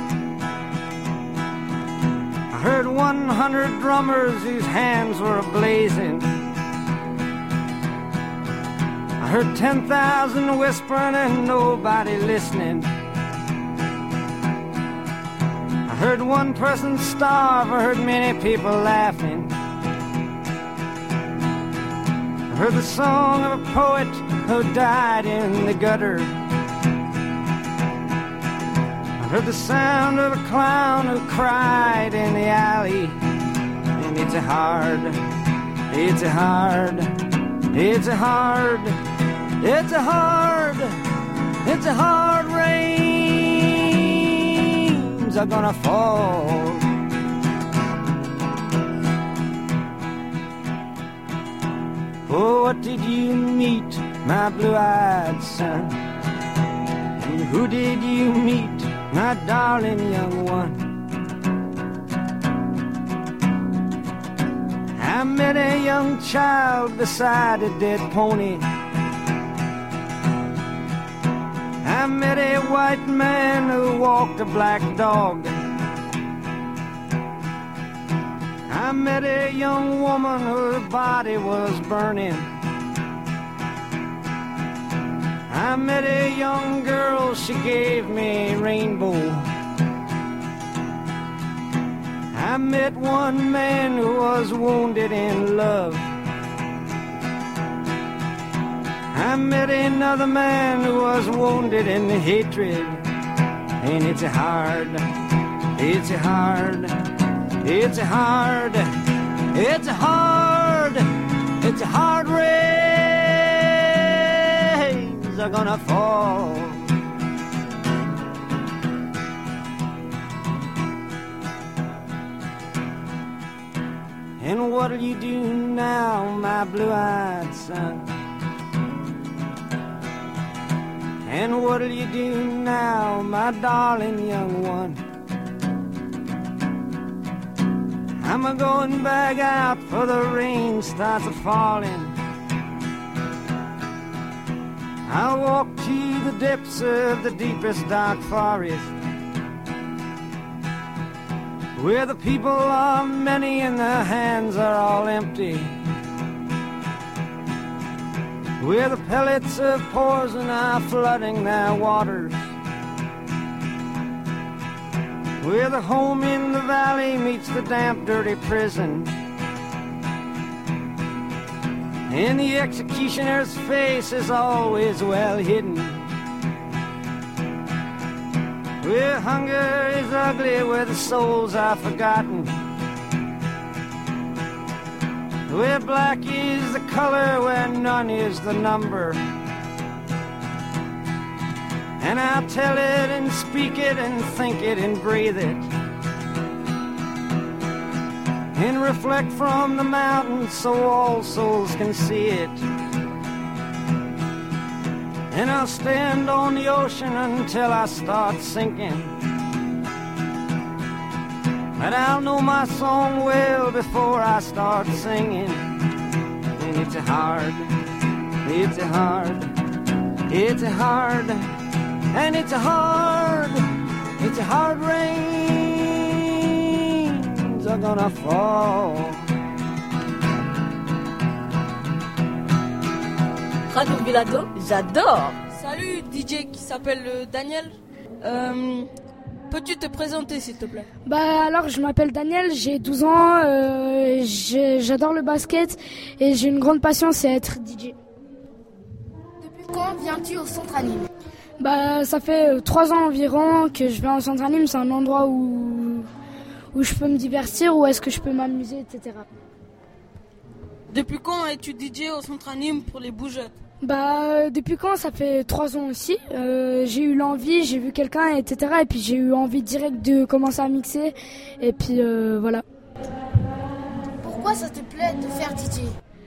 I heard 100 drummers whose hands were ablazing. I heard 10,000 whispering and nobody listening. I heard one person starve, I heard many people laughing. I heard the song of a poet who died in the gutter. I heard the sound of a clown who cried in the alley. And it's a hard, it's a hard, it's a hard, it's a hard, it's a hard rains are gonna fall. Oh, what did you meet, my blue-eyed son? And who did you meet, my darling young one? I met a young child beside a dead pony. I met a white man who walked a black dog. I met a young woman whose body was burning. I met a young girl, she gave me a rainbow. I met one man who was wounded in love. I met another man who was wounded in hatred. And it's a hard, it's a hard, it's a hard, it's a hard, it's a hard rains are gonna fall. And what'll you do now, my blue-eyed son? And what'll you do now, my darling young one? I'm a-going back out for the rain starts a-falling. I'll walk to the depths of the deepest dark forest, where the people are many and their hands are all empty, where the pellets of poison are flooding their waters, where the home in the valley meets the damp, dirty prison, and the executioner's face is always well hidden, where hunger is ugly, where the souls are forgotten, where black is the color, where none is the number. And I'll tell it and speak it and think it and breathe it, and reflect from the mountains so all souls can see it. And I'll stand on the ocean until I start sinking, but I'll know my song well before I start singing. And it's a hard, it's a hard, it's a hard, and it's a hard rains are gonna fall. Radio Villado, j'adore. Salut DJ qui s'appelle Daniel. Peux-tu te présenter s'il te plaît? Alors je m'appelle Daniel, j'ai 12 ans, j'adore le basket et j'ai une grande passion, c'est être DJ. Depuis quand viens-tu au Centre Anime? Ça fait 3 ans environ que je vais au Centre Anime, c'est un endroit où je peux me divertir, où est-ce que je peux m'amuser, etc. Depuis quand es-tu DJ au Centre Anime pour les bougeottes? Depuis quand? Ça fait 3 ans aussi. J'ai eu l'envie, j'ai vu quelqu'un, etc. Et puis j'ai eu envie direct de commencer à mixer. Et puis voilà. Pourquoi ça te plaît de faire DJ?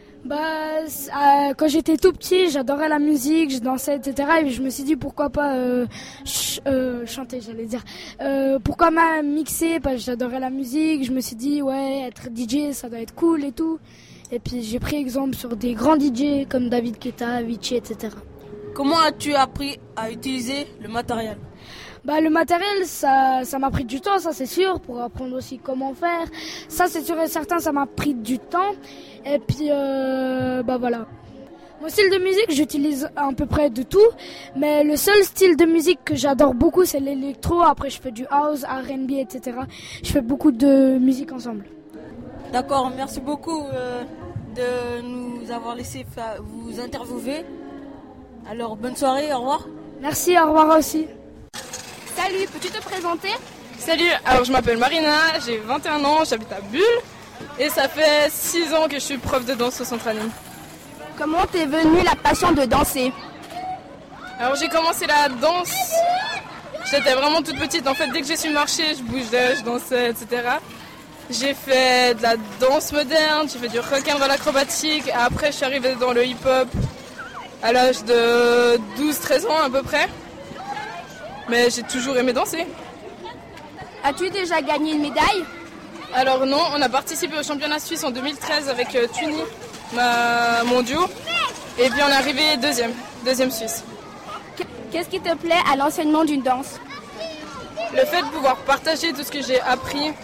Quand j'étais tout petit, j'adorais la musique, je dansais, etc. Et je me suis dit pourquoi pas chanter, j'allais dire. Pourquoi mixer? J'adorais la musique. Je me suis dit ouais, être DJ, ça doit être cool et tout. Et puis j'ai pris exemple sur des grands DJ comme David Guetta, Avicii, etc. Comment as-tu appris à utiliser le matériel? Le matériel, ça m'a pris du temps, ça c'est sûr, pour apprendre aussi comment faire. Ça c'est sûr et certain, ça m'a pris du temps. Et puis voilà. Mon style de musique, j'utilise à peu près de tout. Mais le seul style de musique que j'adore beaucoup, c'est l'électro. Après je fais du house, R&B, etc. Je fais beaucoup de musique ensemble. D'accord, merci beaucoup de nous avoir laissé vous interviewer. Alors bonne soirée, au revoir. Merci, au revoir aussi. Salut, peux-tu te présenter? Salut, alors je m'appelle Marina, j'ai 21 ans, j'habite à Bulle et ça fait 6 ans que je suis prof de danse au Centre Anime. Comment t'es venue la passion de danser? Alors j'ai commencé la danse, j'étais vraiment toute petite, en fait dès que j'ai su marcher, je bougeais, je dansais, etc. J'ai fait de la danse moderne, j'ai fait du rock'n'roll acrobatique, et après je suis arrivée dans le hip-hop à l'âge de 12-13 ans à peu près. Mais j'ai toujours aimé danser. As-tu déjà gagné une médaille? Alors non, on a participé au championnat suisse en 2013 avec Tuni, mon duo. Et puis on est arrivé deuxième Suisse. Qu'est-ce qui te plaît à l'enseignement d'une danse? Le fait de pouvoir partager tout ce que j'ai appris,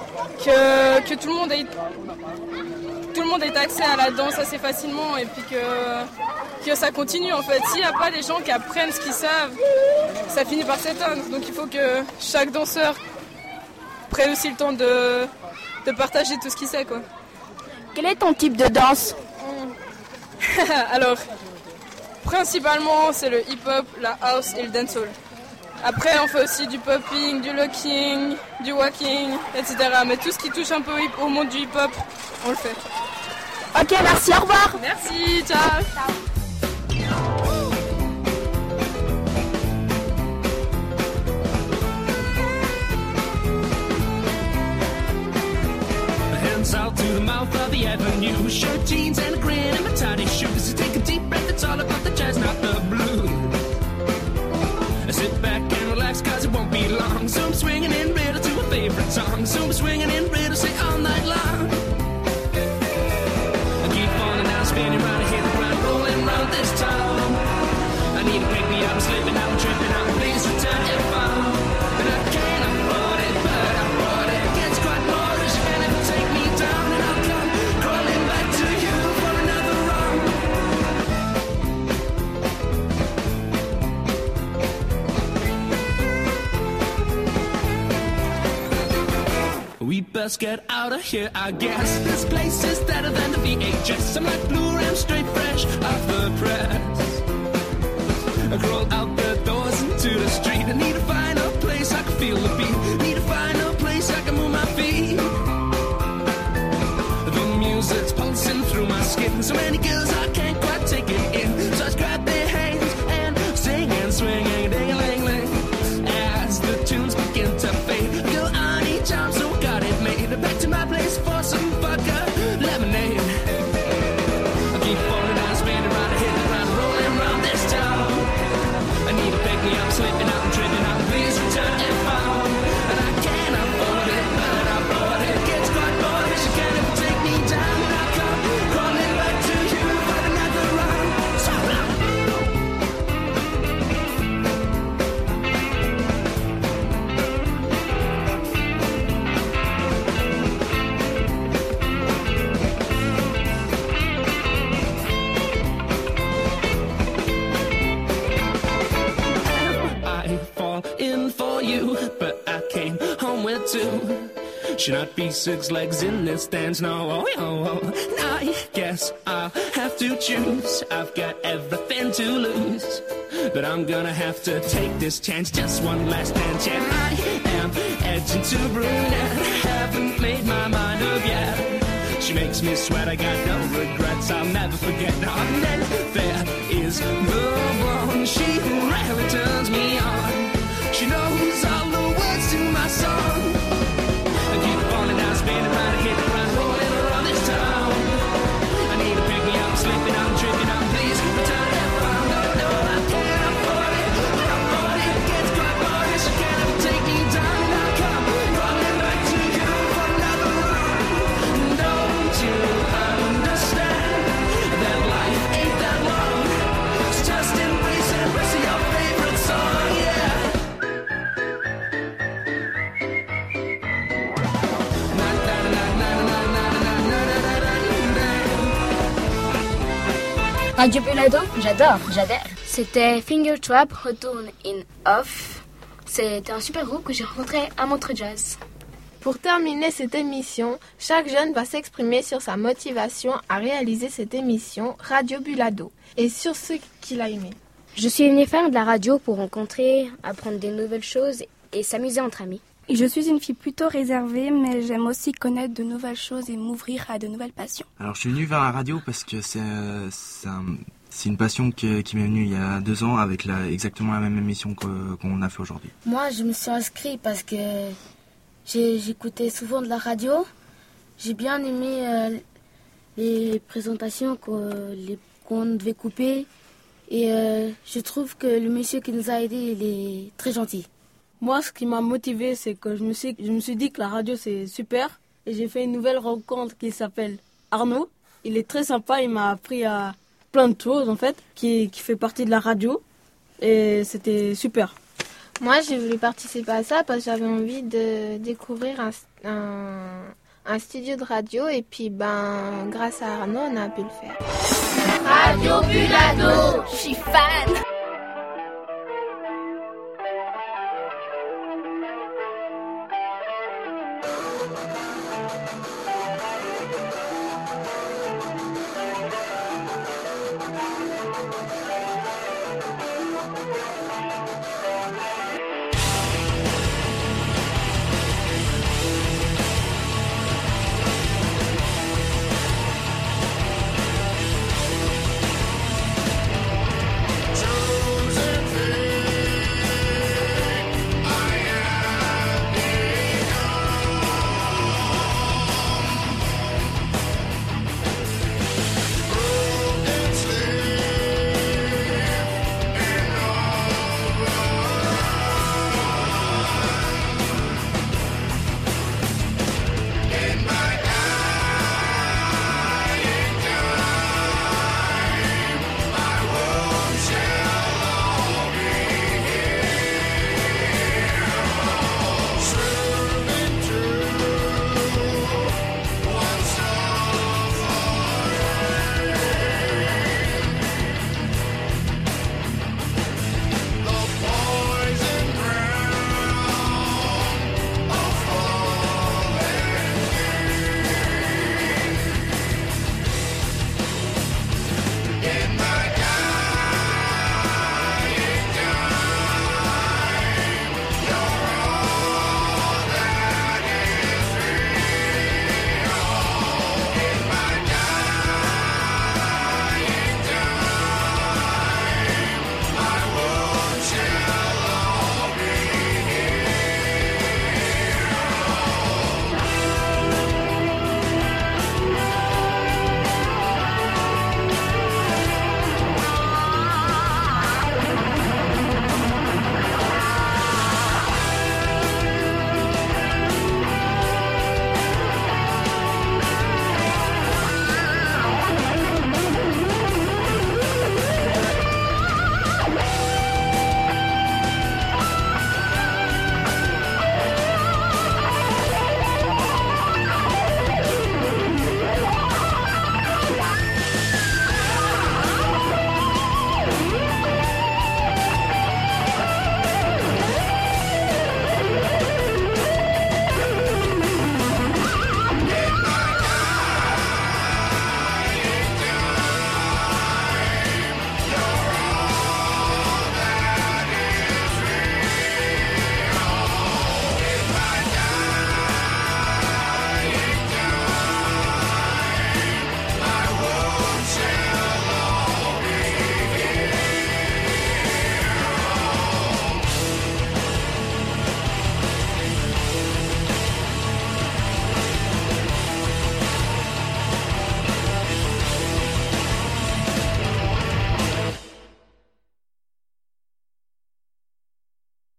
que tout le monde ait accès à la danse assez facilement et puis que ça continue en fait. S'il n'y a pas des gens qui apprennent ce qu'ils savent, ça finit par s'éteindre. Donc il faut que chaque danseur prenne aussi le temps de partager tout ce qu'il sait, quoi. Quel est ton type de danse? Alors, principalement c'est le hip-hop, la house et le dancehall. Après on fait aussi du popping, du locking, du walking, etc. Mais tout ce qui touche un peu au monde du hip-hop, on le fait. Ok, merci, au revoir. Merci, ciao. Hands out to the mouth of the avenue, shirt, jeans, and a grin, and my tiny shoes. You take a deep breath, it's all about the jazz, not the blues. Sit back and relax, cause it won't be long. So I'm swinging in riddle to a favorite song. So I'm swinging in riddle, say all night long. I keep falling down, spinning round, I hit the ground, rolling round this town. I need to pick me up, I'm slipping out, I'm tripping out, please return if I'm. And I can't afford it, but I bought it, gets quite best get out of here, I guess. This place is better than the VHS. I'm like Blu-ray, straight fresh off the press. I crawl out the doors into the street. I need to find a place I can feel the beat. Need to find a place I can move my feet. The music's pulsing through my skin. So many girls I can't quite take it in. So I grab their hands and sing and swing and ding-a-ling-ling. As the tunes begin to fade, girl, I need time, so got it made. Back to my place for some vodka lemonade. I keep falling down, spinning around, hitting the ground, rolling around this town. I need to pick me up, slipping out and tripping out. Please return if found. And I can't afford it, but I bought it. Gets quite bored, she can't ever take me down. And I come crawling back to you for another round. So long. In for you, but I came home with two. Should not be six legs in this dance, no. I guess I'll have to choose. I've got everything to lose, but I'm gonna have to take this chance. Just one last dance, and I am edging to brunette. Haven't made my mind up yet. She makes me sweat, I got no regrets, I'll never forget. No, and then there is the one, she rarely turns me on. She knows all the words to my song. I keep falling down, spinning around, hitting around, rolling around this town. I need to pick me up, slipping out, tripping out. Please return if found. No, I can't afford it. It gets quite boring. She can't ever take me down. And I come running back to you for another round. Don't you understand that life ain't that long? It's just embrace your favorite song, yeah. Radio Bulado, j'adore. C'était Finger Trap, Retourne in Off. C'était un super groupe que j'ai rencontré à Montreux Jazz. Pour terminer cette émission, chaque jeune va s'exprimer sur sa motivation à réaliser cette émission Radio Bulado et sur ce qu'il a aimé. Je suis venue faire de la radio pour rencontrer, apprendre des nouvelles choses et s'amuser entre amis. Je suis une fille plutôt réservée, mais j'aime aussi connaître de nouvelles choses et m'ouvrir à de nouvelles passions. Alors je suis venu vers la radio parce que c'est une passion qui m'est venue il y a 2 ans avec exactement la même émission qu'on a fait aujourd'hui. Moi je me suis inscrit parce que j'écoutais souvent de la radio. J'ai bien aimé les présentations qu'on devait couper. Et je trouve que le monsieur qui nous a aidés, il est très gentil. Moi, ce qui m'a motivé, c'est que je me suis dit que la radio, c'est super. Et j'ai fait une nouvelle rencontre qui s'appelle Arnaud. Il est très sympa, il m'a appris à plein de choses, en fait, qui fait partie de la radio. Et c'était super. Moi, j'ai voulu participer à ça parce que j'avais envie de découvrir un studio de radio. Et puis, grâce à Arnaud, on a pu le faire. Radio Bulado, je suis fan.